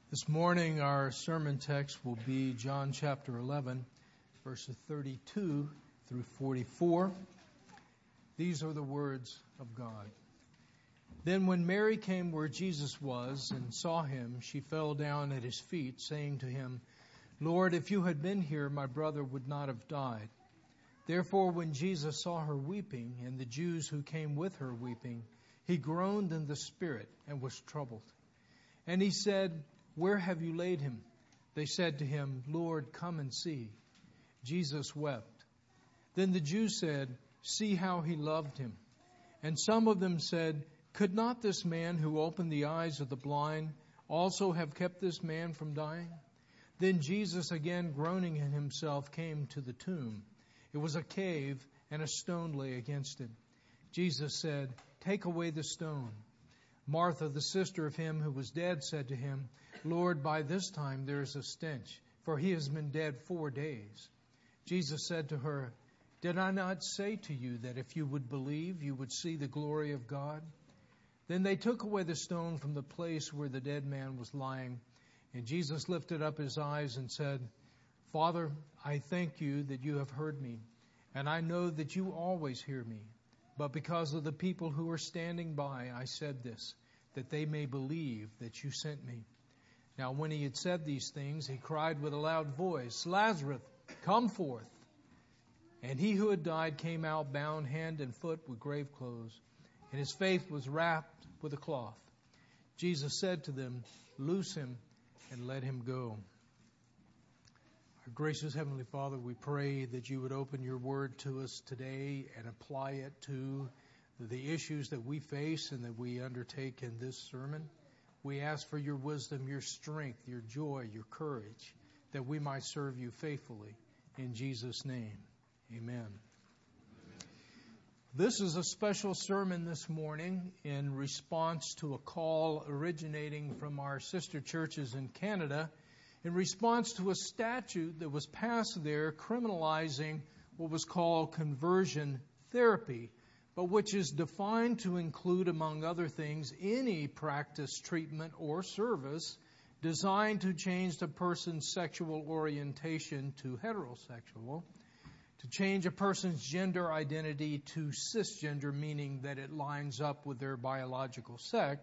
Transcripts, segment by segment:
This morning our sermon text will be John chapter 11, verses 32 through 44. These are the words of God. Then when Mary came where Jesus was and saw him, she fell down at his feet, saying to him, "Lord, if you had been here, my brother would not have died." Therefore when Jesus saw her weeping, and the Jews who came with her weeping, he groaned in the spirit and was troubled. And he said, "Where have you laid him?" They said to him, "Lord, come and see." Jesus wept. Then the Jews said, "See how he loved him." And some of them said, "Could not this man who opened the eyes of the blind also have kept this man from dying?" Then Jesus, again groaning in himself, came to the tomb. It was a cave, and a stone lay against it. Jesus said, "Take away the stone." Martha, the sister of him who was dead, said to him, "Lord, by this time there is a stench, for he has been dead 4 days." Jesus said to her, "Did I not say to you that if you would believe, you would see the glory of God?" Then they took away the stone from the place where the dead man was lying. And Jesus lifted up his eyes and said, "Father, I thank you that you have heard me, and I know that you always hear me. But because of the people who are standing by, I said this, that they may believe that you sent me." Now when he had said these things, he cried with a loud voice, "Lazarus, come forth." And he who had died came out, bound hand and foot with grave clothes, and his face was wrapped with a cloth. Jesus said to them, "Loose him and let him go." Our gracious Heavenly Father, we pray that you would open your word to us today and apply it to the issues that we face and that we undertake in this sermon. We ask for your wisdom, your strength, your joy, your courage, that we might serve you faithfully. In Jesus' name, amen. This is a special sermon this morning in response to a call originating from our sister churches in Canada, in response to a statute that was passed there criminalizing what was called conversion therapy, but which is defined to include, among other things, any practice, treatment, or service designed to change the person's sexual orientation to heterosexual, to change a person's gender identity to cisgender, meaning that it lines up with their biological sex,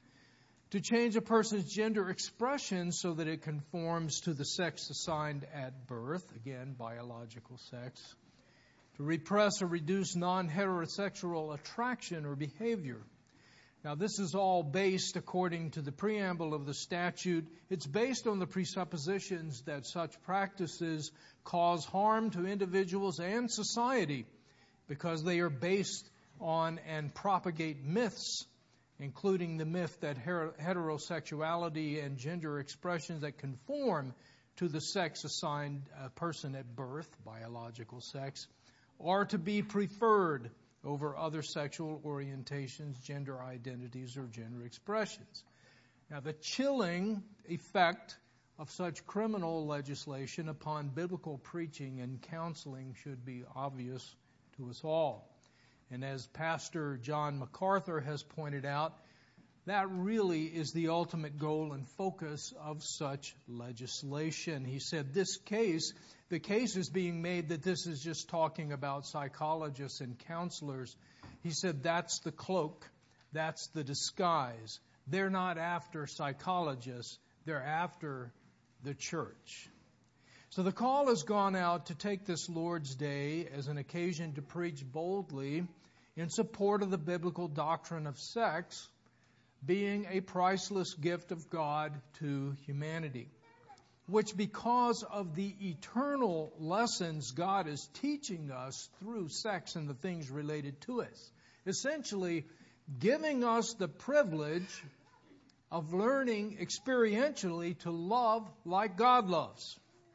to change a person's gender expression so that it conforms to the sex assigned at birth, again, biological sex, to repress or reduce non-heterosexual attraction or behavior. Now, this is all based, according to the preamble of the statute, it's based on the presuppositions that such practices cause harm to individuals and society because they are based on and propagate myths, including the myth that heterosexuality and gender expressions that conform to the sex assigned person at birth, biological sex, are to be preferred over other sexual orientations, gender identities, or gender expressions. Now, the chilling effect of such criminal legislation upon biblical preaching and counseling should be obvious to us all. And as Pastor John MacArthur has pointed out, that really is the ultimate goal and focus of such legislation. He said the case is being made that this is just talking about psychologists and counselors. He said that's the cloak, that's the disguise. They're not after psychologists, they're after the church. So the call has gone out to take this Lord's Day as an occasion to preach boldly in support of the biblical doctrine of sex being a priceless gift of God to humanity, which because of the eternal lessons God is teaching us through sex and the things related to it, essentially giving us the privilege of learning experientially to love like God loves.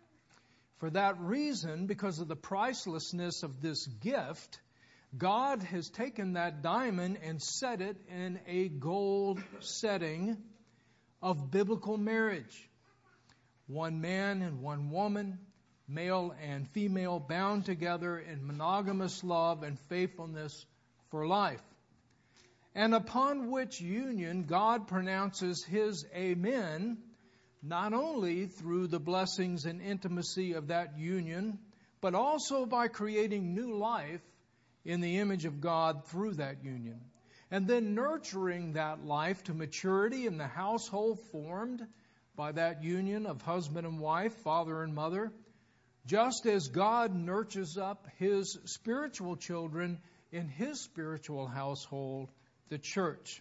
For that reason, because of the pricelessness of this gift, God has taken that diamond and set it in a gold setting of biblical marriage. One man and one woman, male and female, bound together in monogamous love and faithfulness for life. And upon which union God pronounces His amen not only through the blessings and intimacy of that union, but also by creating new life in the image of God through that union. And then nurturing that life to maturity in the household formed by that union of husband and wife, father and mother, just as God nurtures up His spiritual children in His spiritual household, the church.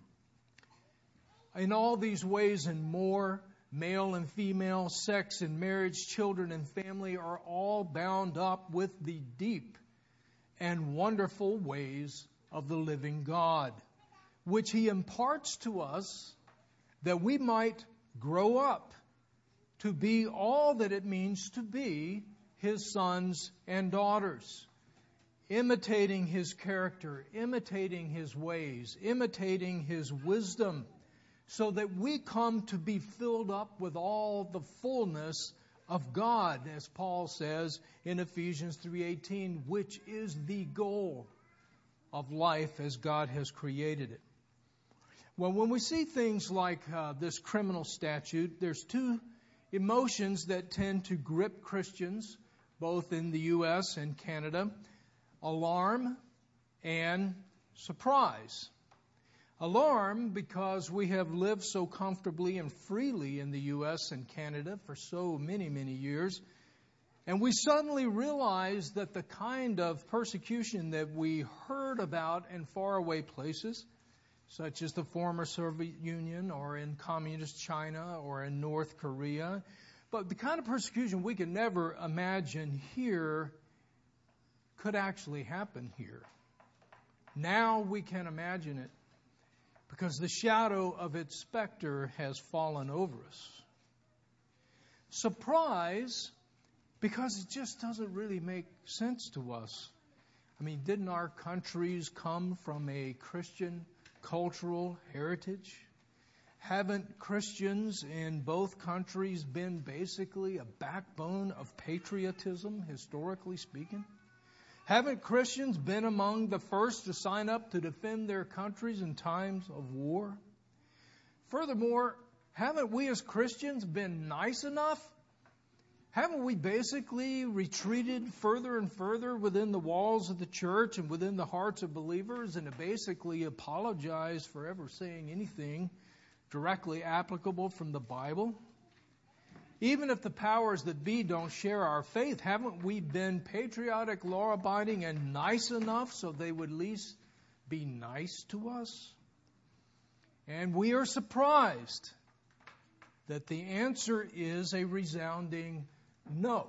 In all these ways and more, male and female, sex and marriage, children and family are all bound up with the deep and wonderful ways of the living God, which He imparts to us that we might grow up to be all that it means to be His sons and daughters, imitating His character, imitating His ways, imitating His wisdom, so that we come to be filled up with all the fullness of God, as Paul says in Ephesians 3:18, which is the goal of life as God has created it. Well, when we see things like this criminal statute, there's two emotions that tend to grip Christians, both in the U.S. and Canada: alarm and surprise. Alarm because we have lived so comfortably and freely in the U.S. and Canada for so many, many years, and we suddenly realize that the kind of persecution that we heard about in faraway places, such as the former Soviet Union or in communist China or in North Korea, but the kind of persecution we could never imagine here could actually happen here. Now we can imagine it because the shadow of its specter has fallen over us. Surprise, because it just doesn't really make sense to us. I mean, didn't our countries come from a Christian cultural heritage? Haven't Christians in both countries been basically a backbone of patriotism, historically speaking? Haven't Christians been among the first to sign up to defend their countries in times of war? Furthermore, haven't we as Christians been nice enough? Haven't we basically retreated further and further within the walls of the church and within the hearts of believers and basically apologized for ever saying anything directly applicable from the Bible? Even if the powers that be don't share our faith, haven't we been patriotic, law-abiding, and nice enough so they would at least be nice to us? And we are surprised that the answer is a resounding no.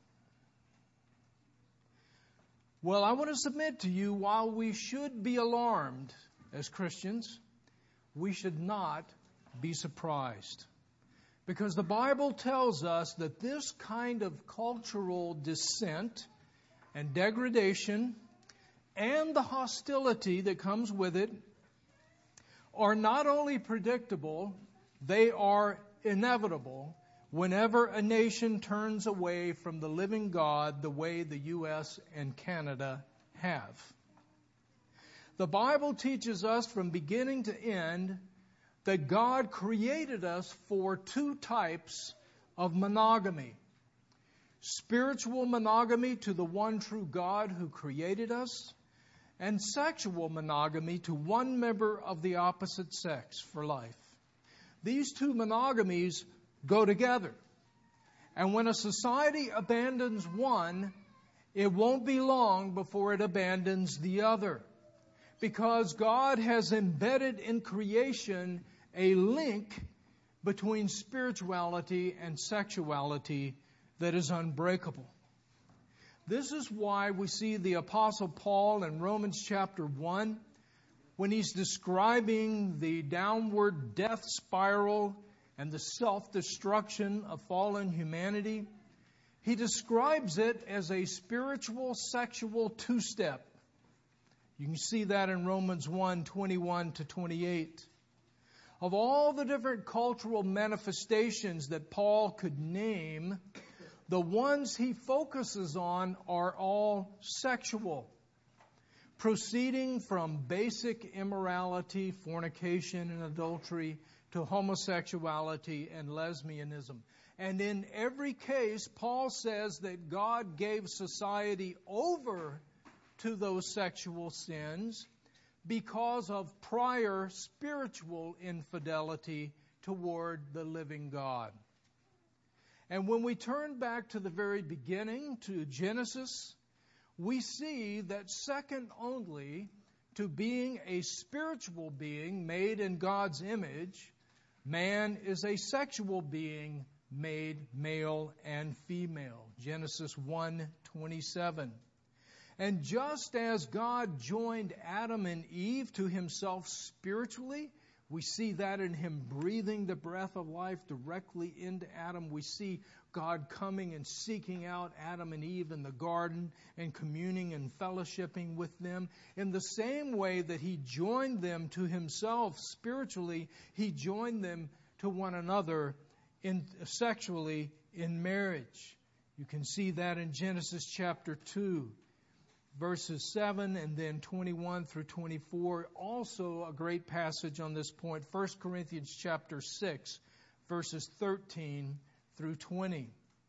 Well, I want to submit to you, while we should be alarmed as Christians, we should not be surprised. Because the Bible tells us that this kind of cultural dissent and degradation and the hostility that comes with it are not only predictable, they are inevitable whenever a nation turns away from the living God the way the U.S. and Canada have. The Bible teaches us from beginning to end that God created us for two types of monogamy. Spiritual monogamy to the one true God who created us, and sexual monogamy to one member of the opposite sex for life. These two monogamies go together. And when a society abandons one, it won't be long before it abandons the other. Because God has embedded in creation a link between spirituality and sexuality that is unbreakable. This is why we see the Apostle Paul in Romans chapter 1, when he's describing the downward death spiral and the self-destruction of fallen humanity, he describes it as a spiritual sexual two-step. You can see that in Romans 1, 21 to 28. Of all the different cultural manifestations that Paul could name, the ones he focuses on are all sexual, proceeding from basic immorality, fornication, and adultery to homosexuality and lesbianism. And in every case, Paul says that God gave society over to those sexual sins because of prior spiritual infidelity toward the living God. And when we turn back to the very beginning, to Genesis, we see that second only to being a spiritual being made in God's image, man is a sexual being made male and female. Genesis 1:27. And just as God joined Adam and Eve to himself spiritually, we see that in him breathing the breath of life directly into Adam. We see God coming and seeking out Adam and Eve in the garden and communing and fellowshipping with them. In the same way that he joined them to himself spiritually, he joined them to one another sexually in marriage. You can see that in Genesis chapter 2. Verses 7 and then 21 through 24. Also a great passage on this point. 1 Corinthians chapter 6, verses 13 through 20.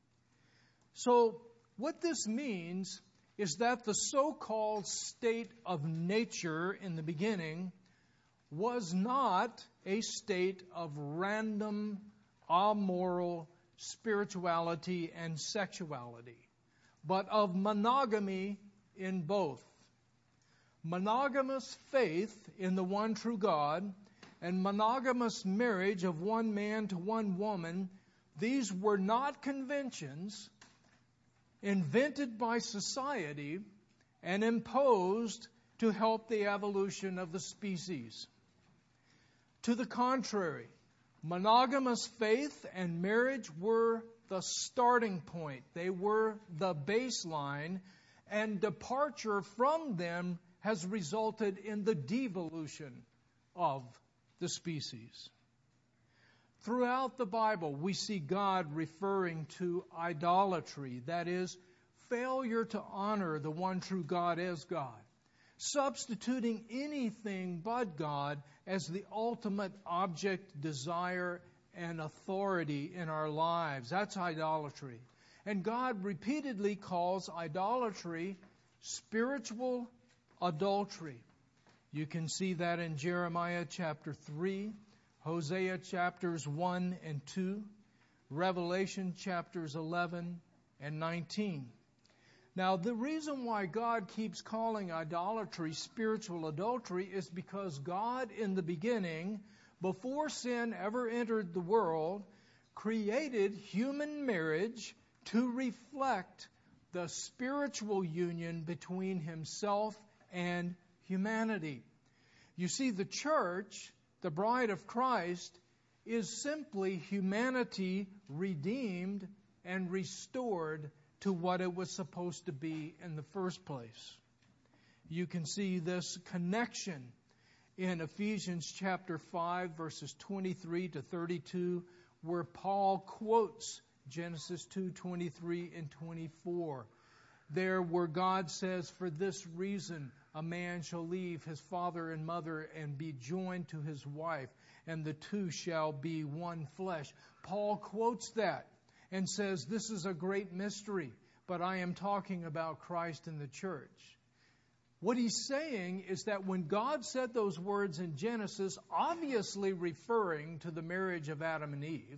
So what this means is that the so-called state of nature in the beginning was not a state of random, amoral spirituality and sexuality, but of monogamy in both. Monogamous faith in the one true God and monogamous marriage of one man to one woman, these were not conventions invented by society and imposed to help the evolution of the species. To the contrary, monogamous faith and marriage were the starting point. They were the baseline, and departure from them has resulted in the devolution of the species. Throughout the Bible, we see God referring to idolatry, that is, failure to honor the one true God as God, substituting anything but God as the ultimate object, desire, and authority in our lives. That's idolatry. And God repeatedly calls idolatry spiritual adultery. You can see that in Jeremiah chapter 3, Hosea chapters 1 and 2, Revelation chapters 11 and 19. Now, the reason why God keeps calling idolatry spiritual adultery is because God, in the beginning, before sin ever entered the world, created human marriage to reflect the spiritual union between himself and humanity. You see, the church, the bride of Christ, is simply humanity redeemed and restored to what it was supposed to be in the first place. You can see this connection in Ephesians chapter 5, verses 23 to 32, where Paul quotes Genesis 2:23 and 24. There where God says, "For this reason a man shall leave his father and mother and be joined to his wife, and the two shall be one flesh." Paul quotes that and says, this is a great mystery, but I am talking about Christ and the church. What he's saying is that when God said those words in Genesis, obviously referring to the marriage of Adam and Eve,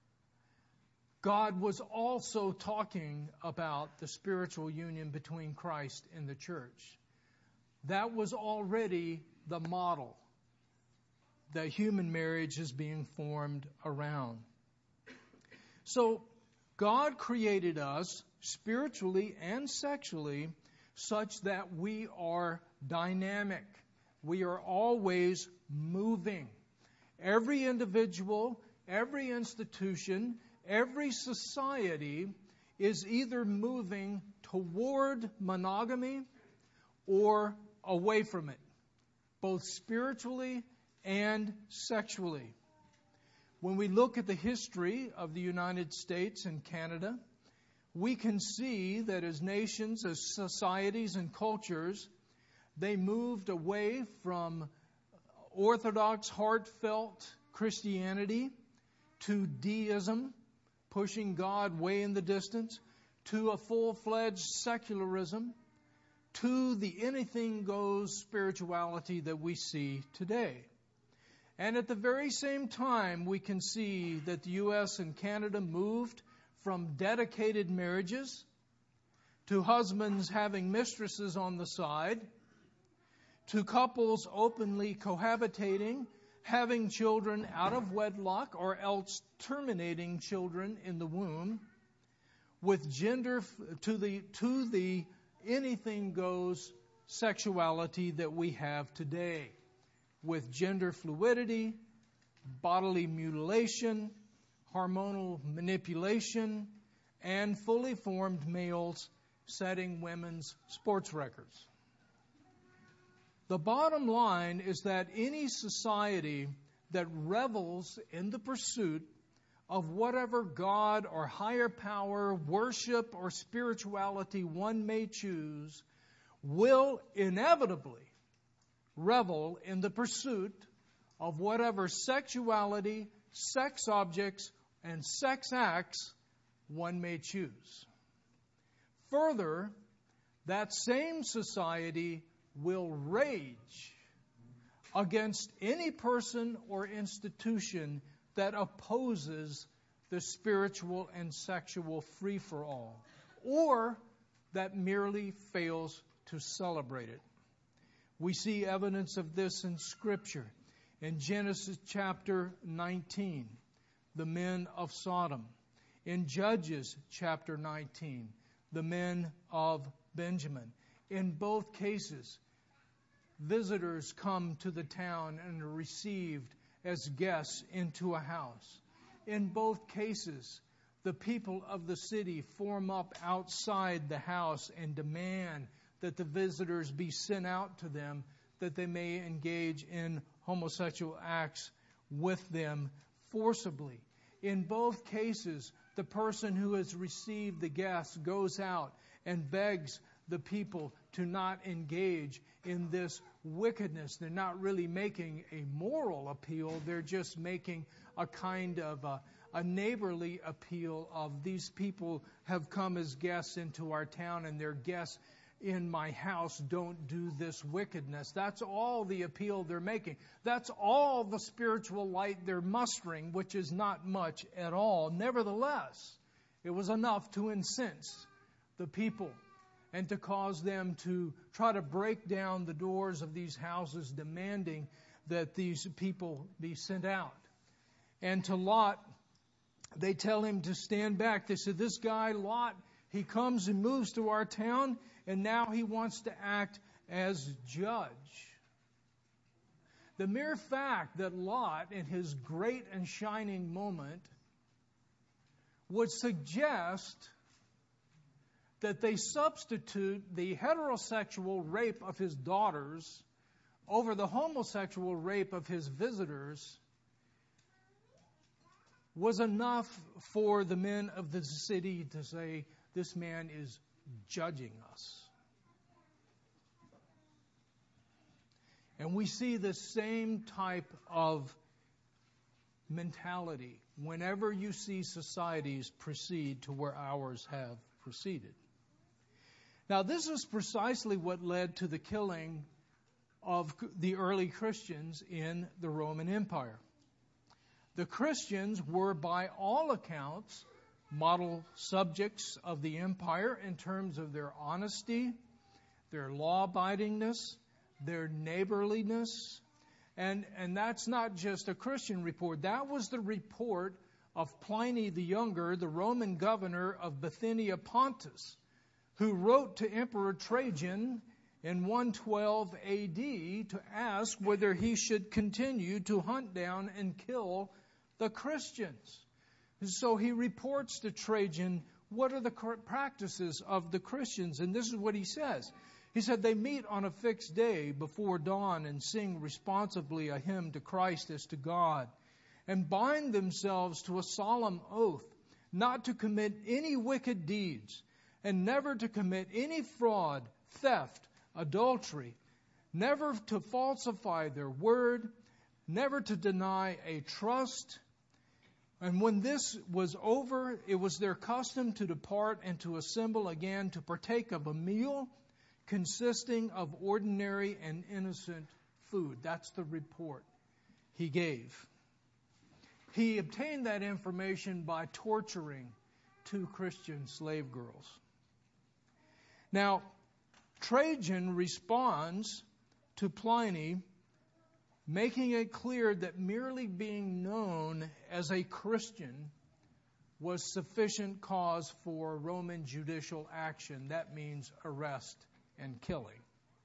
God was also talking about the spiritual union between Christ and the church. That was already the model that human marriage is being formed around. So God created us spiritually and sexually such that we are dynamic. We are always moving. Every individual, every institution, every society is either moving toward monogamy or away from it, both spiritually and sexually. When we look at the history of the United States and Canada, we can see that as nations, as societies and cultures, they moved away from orthodox, heartfelt, Christianity, to deism, pushing God way in the distance, to a full-fledged secularism, to the anything-goes spirituality that we see today. And at the very same time, we can see that the U.S. and Canada moved from dedicated marriages to husbands having mistresses on the side, to couples openly cohabitating, having children out of wedlock or else terminating children in the womb, with gender to the anything goes sexuality that we have today, with gender fluidity, bodily mutilation, hormonal manipulation, and fully formed males setting women's sports records. The bottom line is that any society that revels in the pursuit of whatever God or higher power, worship, or spirituality one may choose will inevitably revel in the pursuit of whatever sexuality, sex objects, and sex acts one may choose. Further, that same society will rage against any person or institution that opposes the spiritual and sexual free-for-all, or that merely fails to celebrate it. We see evidence of this in Scripture. In Genesis chapter 19, the men of Sodom. In Judges chapter 19, the men of Benjamin. In both cases, visitors come to the town and are received as guests into a house. In both cases, the people of the city form up outside the house and demand that the visitors be sent out to them, that they may engage in homosexual acts with them forcibly. In both cases, the person who has received the guests goes out and begs the people to not engage in this wickedness. They're not really making a moral appeal. They're just making a kind of a neighborly appeal of these people have come as guests into our town and they're guests in my house. Don't do this wickedness. That's all the appeal they're making. That's all the spiritual light they're mustering, which is not much at all. Nevertheless, it was enough to incense the people and to cause them to try to break down the doors of these houses, demanding that these people be sent out. And to Lot, they tell him to stand back. They said, this guy, Lot, he comes and moves to our town, and now he wants to act as judge. The mere fact that Lot, in his great and shining moment, would suggest that they substitute the heterosexual rape of his daughters over the homosexual rape of his visitors was enough for the men of the city to say, this man is judging us. And we see the same type of mentality whenever you see societies proceed to where ours have proceeded. Now, this is precisely what led to the killing of the early Christians in the Roman Empire. The Christians were, by all accounts, model subjects of the empire in terms of their honesty, their law-abidingness, their neighborliness. And that's not just a Christian report. That was the report of Pliny the Younger, the Roman governor of Bithynia Pontus, who wrote to Emperor Trajan in 112 AD to ask whether he should continue to hunt down and kill the Christians. So he reports to Trajan, what are the practices of the Christians? And this is what he says. He said, they meet on a fixed day before dawn and sing responsively a hymn to Christ as to God, and bind themselves to a solemn oath not to commit any wicked deeds, and never to commit any fraud, theft, adultery, never to falsify their word, never to deny a trust. And when this was over, it was their custom to depart and to assemble again to partake of a meal consisting of ordinary and innocent food. That's the report he gave. He obtained that information by torturing 2 Christian slave girls. Now, Trajan responds to Pliny, making it clear that merely being known as a Christian was sufficient cause for Roman judicial action. That means arrest and killing.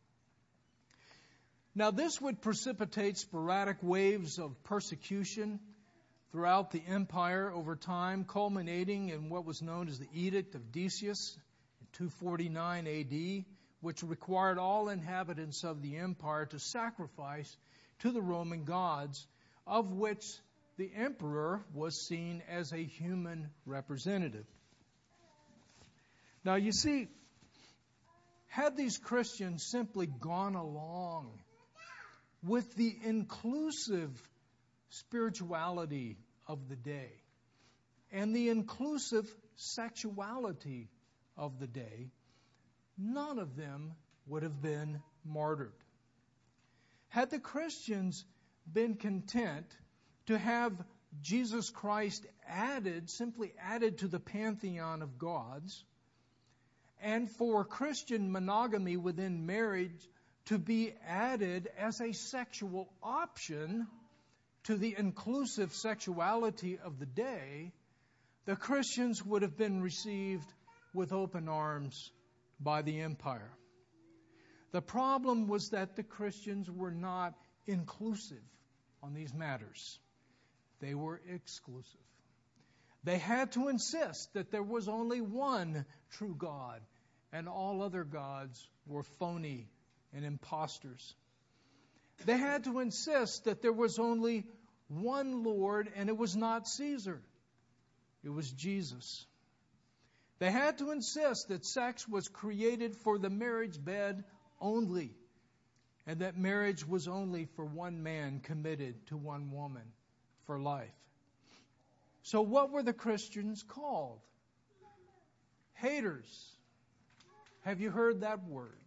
Now, this would precipitate sporadic waves of persecution throughout the empire over time, culminating in what was known as the Edict of Decius in 249 AD, which required all inhabitants of the empire to sacrifice to the Roman gods, of which the emperor was seen as a human representative. Now, you see, had these Christians simply gone along with the inclusive spirituality of the day and the inclusive sexuality of the day, none of them would have been martyred. Had the Christians been content to have Jesus Christ simply added to the pantheon of gods, and for Christian monogamy within marriage to be added as a sexual option to the inclusive sexuality of the day, the Christians would have been received with open arms by the empire. The problem was that the Christians were not inclusive on these matters. They were exclusive. They had to insist that there was only one true God, and all other gods were phony and imposters. They had to insist that there was only one Lord, and it was not Caesar. It was Jesus. They had to insist that sex was created for the marriage bed only, and that marriage was only for one man committed to one woman for life. So what were the Christians called? Haters. Have you heard that word?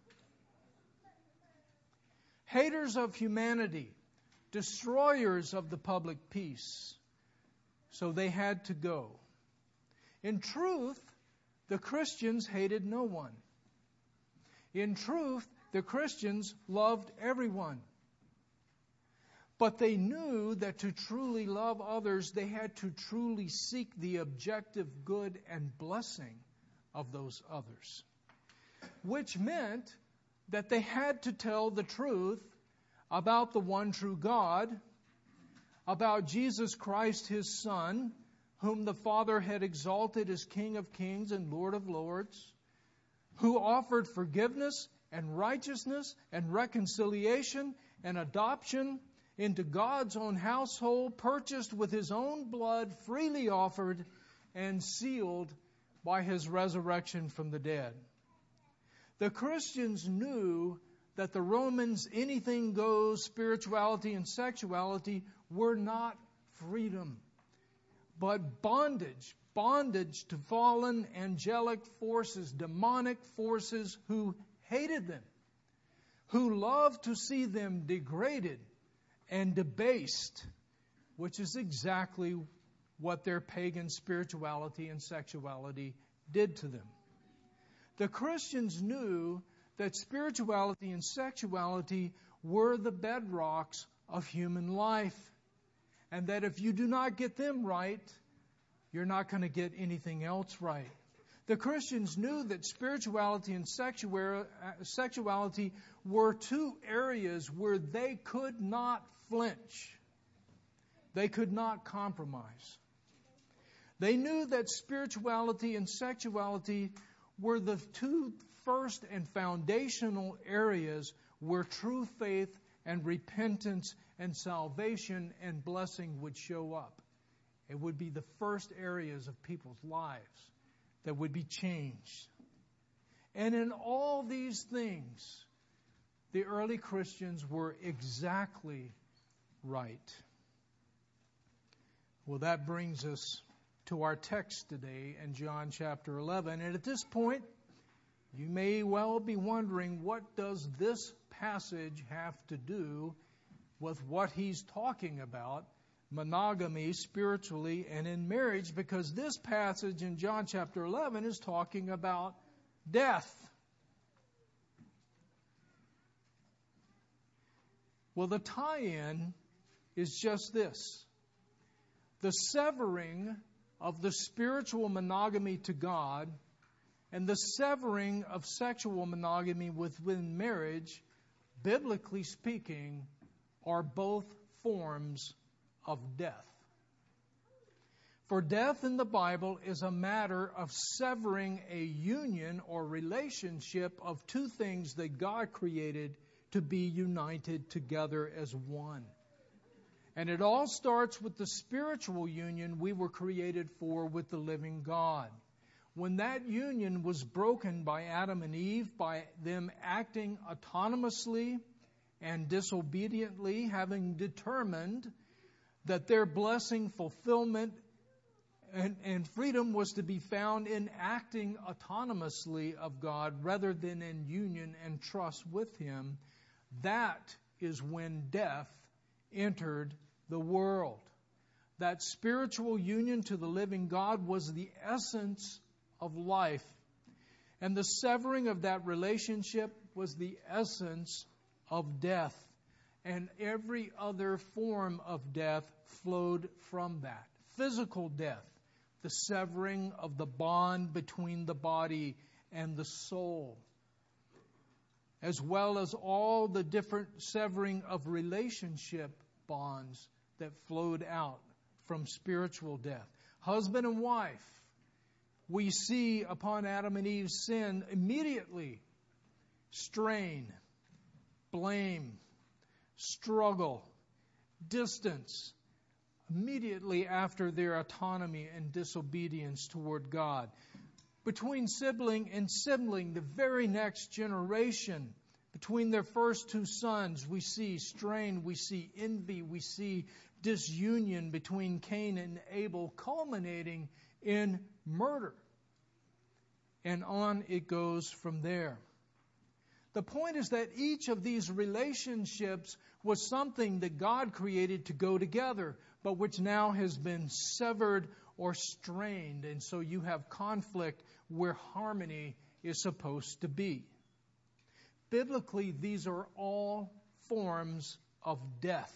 Haters of humanity, destroyers of the public peace. So they had to go. In truth, the Christians hated no one. In truth, the Christians loved everyone. But they knew that to truly love others, they had to truly seek the objective good and blessing of those others. Which meant that they had to tell the truth about the one true God, about Jesus Christ, His Son, whom the Father had exalted as King of Kings and Lord of Lords, who offered forgiveness and righteousness and reconciliation and adoption into God's own household, purchased with His own blood, freely offered and sealed by His resurrection from the dead. The Christians knew that the Romans' anything goes spirituality and sexuality were not freedom, but bondage to fallen angelic forces, demonic forces who hated them, who loved to see them degraded and debased, which is exactly what their pagan spirituality and sexuality did to them. The Christians knew that spirituality and sexuality were the bedrocks of human life, and that if you do not get them right, you're not going to get anything else right. The Christians knew that spirituality and sexuality were two areas where they could not flinch. They could not compromise. They knew that spirituality and sexuality were the two first and foundational areas where true faith and repentance and salvation and blessing would show up. It would be the first areas of people's lives that would be changed. And in all these things, the early Christians were exactly right. Well, that brings us to our text today in John chapter 11. And at this point, you may well be wondering, what does this passage have to do with what he's talking about, monogamy spiritually and in marriage? Because this passage in John chapter 11 is talking about death. Well, the tie-in is just this. The severing of the spiritual monogamy to God and the severing of sexual monogamy within marriage, biblically speaking, are both forms of death. For death in the Bible is a matter of severing a union or relationship of two things that God created to be united together as one. And it all starts with the spiritual union we were created for with the living God. When that union was broken by Adam and Eve, by them acting autonomously and disobediently, having determined that their blessing, fulfillment, and freedom was to be found in acting autonomously of God rather than in union and trust with Him, that is when death entered the world. That spiritual union to the living God was the essence of life. And the severing of that relationship was the essence of death. And every other form of death flowed from that. Physical death, the severing of the bond between the body and the soul, as well as all the different severing of relationship bonds that flowed out from spiritual death. Husband and wife, we see upon Adam and Eve's sin immediately strain, blame, struggle, distance, immediately after their autonomy and disobedience toward God. Between sibling and sibling, the very next generation, between their first two sons, we see strain, we see envy, we see disunion between Cain and Abel, culminating in murder. And on it goes from there. The point is that each of these relationships was something that God created to go together, but which now has been severed or strained. And so you have conflict where harmony is supposed to be. Biblically, these are all forms of death.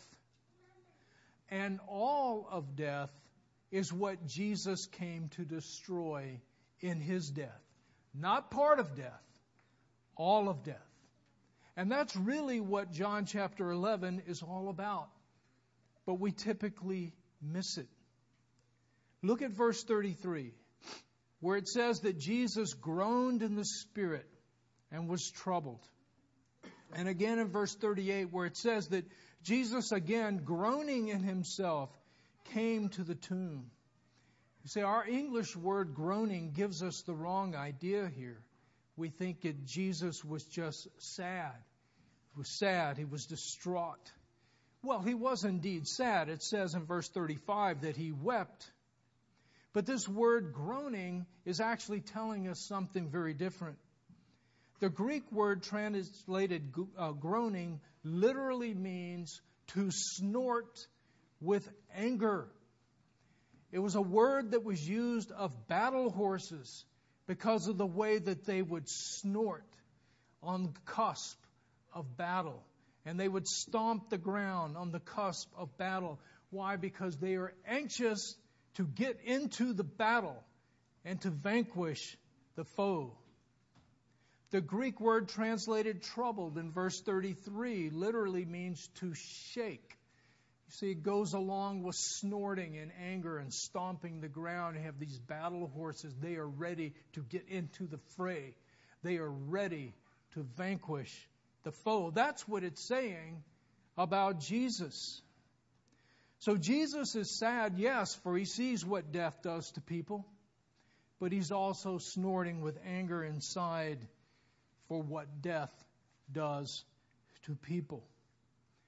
And all of death is what Jesus came to destroy in His death. Not part of death, all of death. And that's really what John chapter 11 is all about. But we typically miss it. Look at verse 33, where it says that Jesus groaned in the Spirit and was troubled. And again in verse 38, where it says that Jesus, again, groaning in Himself, came to the tomb. You see, our English word groaning gives us the wrong idea here. We think that Jesus was just sad. He was sad. He was distraught. Well, He was indeed sad. It says in verse 35 that He wept. But this word groaning is actually telling us something very different. The Greek word translated groaning literally means to snort with anger. It was a word that was used of battle horses because of the way that they would snort on the cusp of battle. And they would stomp the ground on the cusp of battle. Why? Because they are anxious to get into the battle and to vanquish the foe. The Greek word translated troubled in verse 33 literally means to shake. You see, it goes along with snorting and anger and stomping the ground. You have these battle horses. They are ready to get into the fray. They are ready to vanquish the foe. That's what it's saying about Jesus. So Jesus is sad, yes, for He sees what death does to people. But He's also snorting with anger inside for what death does to people.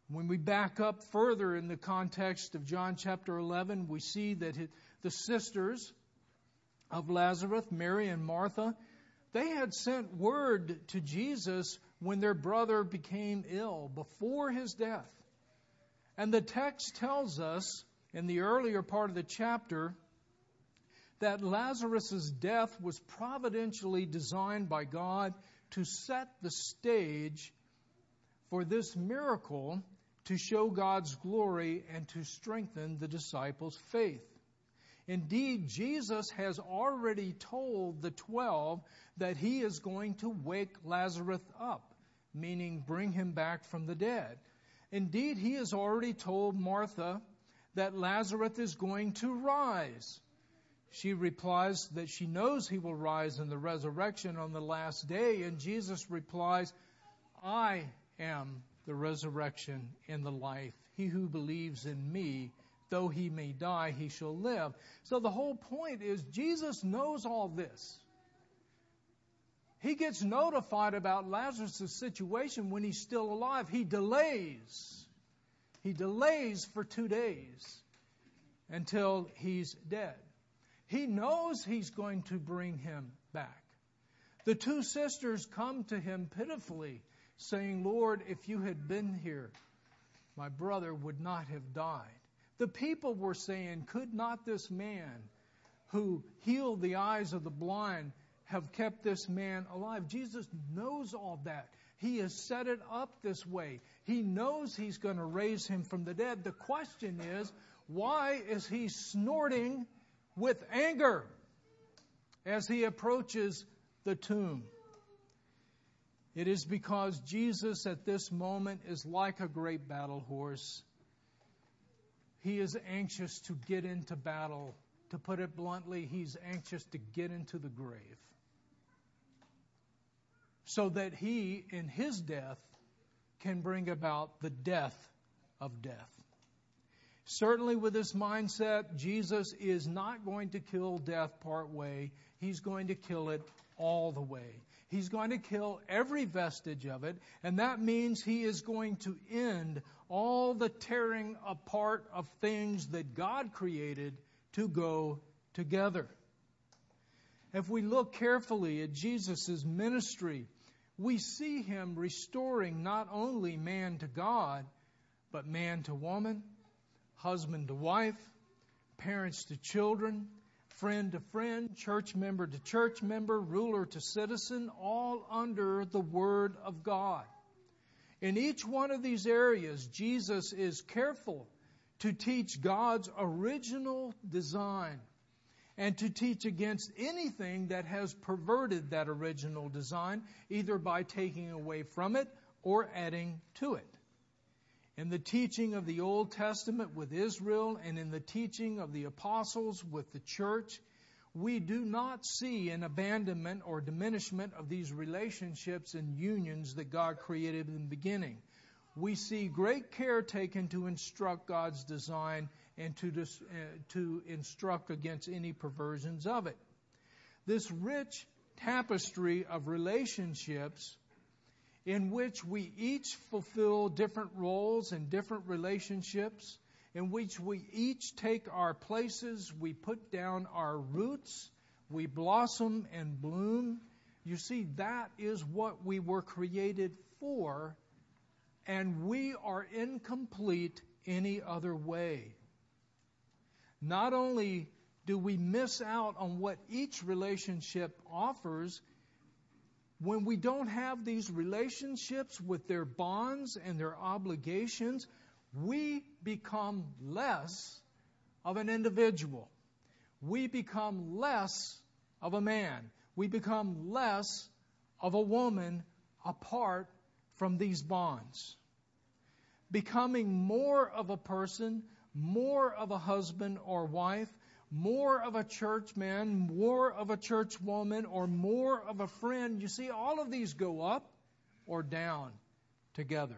When we back up further in the context of John chapter 11, we see that the sisters of Lazarus, Mary and Martha, they had sent word to Jesus when their brother became ill, before his death. And the text tells us in the earlier part of the chapter that Lazarus' death was providentially designed by God to set the stage for this miracle to show God's glory and to strengthen the disciples' faith. Indeed, Jesus has already told the 12 that he is going to wake Lazarus up, meaning bring him back from the dead. Indeed, he has already told Martha that Lazarus is going to rise. She replies that she knows he will rise in the resurrection on the last day, and Jesus replies, I am the resurrection and the life. He who believes in me, though he may die, he shall live. So the whole point is Jesus knows all this. He gets notified about Lazarus' situation when he's still alive. He delays. He delays for 2 days until he's dead. He knows he's going to bring him back. The two sisters come to him pitifully, saying, Lord, if you had been here, my brother would not have died. The people were saying, could not this man who healed the eyes of the blind have kept this man alive? Jesus knows all that. He has set it up this way. He knows he's going to raise him from the dead. The question is, why is he snorting with anger as he approaches the tomb? It is because Jesus at this moment is like a great battle horse. He is anxious to get into battle. To put it bluntly, he's anxious to get into the grave, so that he, in his death, can bring about the death of death. Certainly with this mindset, Jesus is not going to kill death part way. He's going to kill it all the way. He's going to kill every vestige of it, and that means he is going to end all the tearing apart of things that God created to go together. If we look carefully at Jesus' ministry, we see him restoring not only man to God, but man to woman, husband to wife, parents to children, friend to friend, church member to church member, ruler to citizen, all under the Word of God. In each one of these areas, Jesus is careful to teach God's original design and to teach against anything that has perverted that original design, either by taking away from it or adding to it. In the teaching of the Old Testament with Israel and in the teaching of the apostles with the church, we do not see an abandonment or diminishment of these relationships and unions that God created in the beginning. We see great care taken to instruct God's design and to instruct against any perversions of it. This rich tapestry of relationships in which we each fulfill different roles and different relationships, in which we each take our places, we put down our roots, we blossom and bloom. You see, that is what we were created for, and we are incomplete any other way. Not only do we miss out on what each relationship offers, when we don't have these relationships with their bonds and their obligations, we become less of an individual. We become less of a man. We become less of a woman apart from these bonds. Becoming more of a person, more of a husband or wife, more of a churchman, more of a churchwoman, or more of a friend. You see, all of these go up or down together.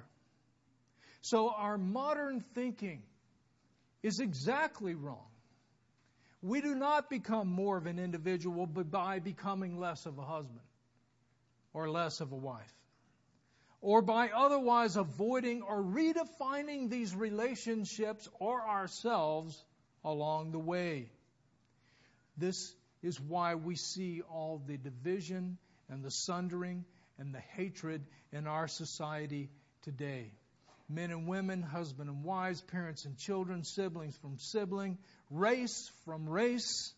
So our modern thinking is exactly wrong. We do not become more of an individual by becoming less of a husband or less of a wife. or by otherwise avoiding or redefining these relationships or ourselves along the way. This is why we see all the division and the sundering and the hatred in our society today. Men and women, husband and wives, parents and children, siblings from sibling, race from race.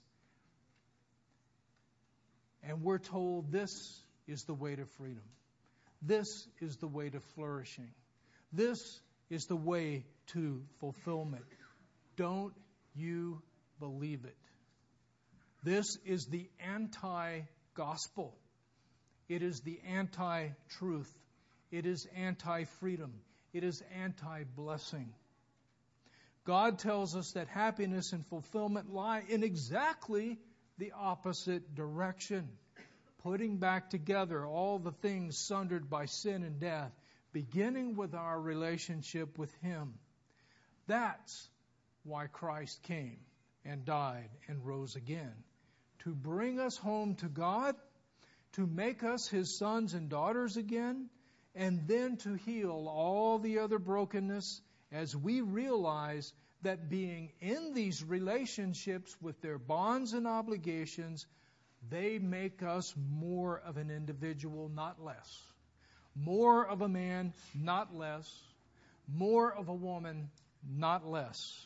And we're told this is the way to freedom. This is the way to flourishing. This is the way to fulfillment. Don't you believe it? This is the anti-gospel. It is the anti-truth. It is anti-freedom. It is anti-blessing. God tells us that happiness and fulfillment lie in exactly the opposite direction, putting back together all the things sundered by sin and death, beginning with our relationship with Him. That's why Christ came and died and rose again, to bring us home to God, to make us His sons and daughters again, and then to heal all the other brokenness as we realize that being in these relationships with their bonds and obligations, they make us more of an individual, not less. More of a man, not less. More of a woman, not less.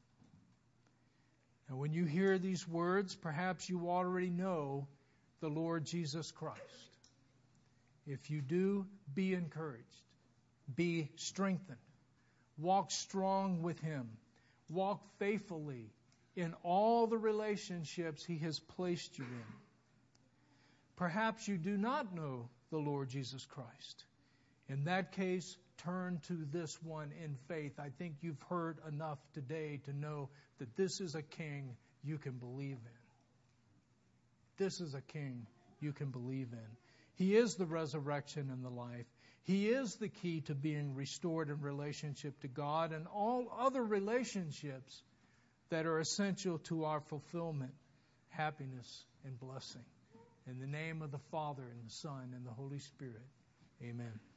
And when you hear these words, perhaps you already know the Lord Jesus Christ. If you do, be encouraged. Be strengthened. Walk strong with Him. Walk faithfully in all the relationships He has placed you in. Perhaps you do not know the Lord Jesus Christ. In that case, turn to this one in faith. I think you've heard enough today to know that this is a King you can believe in. This is a King you can believe in. He is the resurrection and the life. He is the key to being restored in relationship to God and all other relationships that are essential to our fulfillment, happiness, and blessing. In the name of the Father, and the Son, and the Holy Spirit, amen.